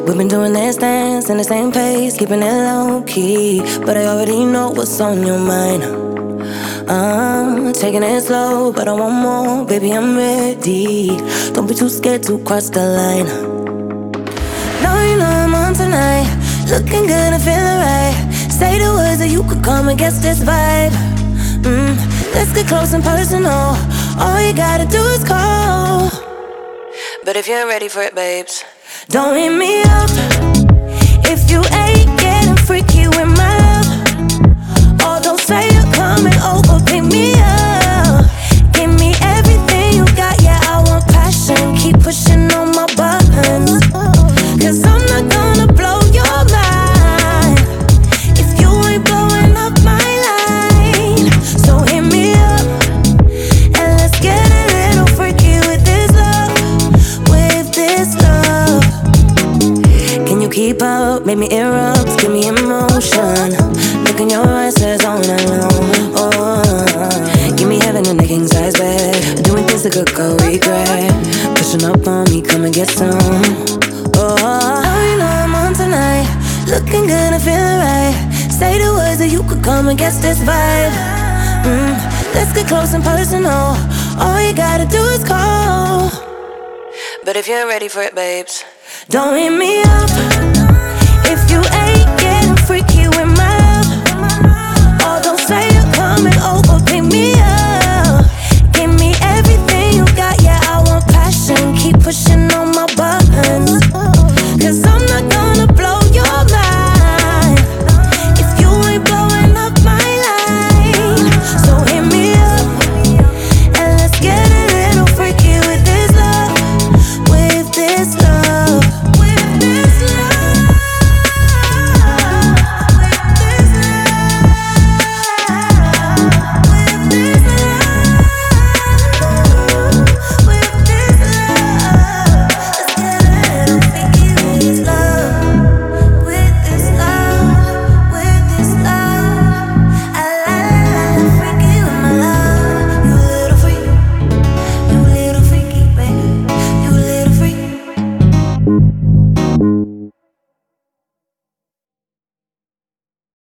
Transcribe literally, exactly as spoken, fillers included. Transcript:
We've been doing this dance in the same pace, keeping it low key, but I already know what's on your mind. I'm taking it slow, but I want more, baby, I'm ready. Don't be too scared to cross the line. Now you know I'm on tonight, looking good and feeling right. Say the words that you could come and guess this vibe. mm, Let's get close and personal, all you gotta do is call. But if you're ready for it, babes, don't hit me up if you ain't getting freaky with my love. Or don't say you're coming over, pick me up. Give me everything you got, yeah, I want passion. Keep pushing on my buttons, cause I'm not gonna blow your mind if you ain't blowing up my line. So hit me up and let's get a little freaky with this love, with this love. Can you keep up? Make me erupt, give me emotion. Look in your eyes, says all night long. Oh, give me heaven in the king size bed, doing things that could go regret. Pushing up on me, come and get some. Oh, now you know I'm on tonight, looking good and feeling right. Say the words that you could come and guess this vibe. mm, Let's get close and personal, all you gotta do is call. But if you're ready for it, babes, don't hit me up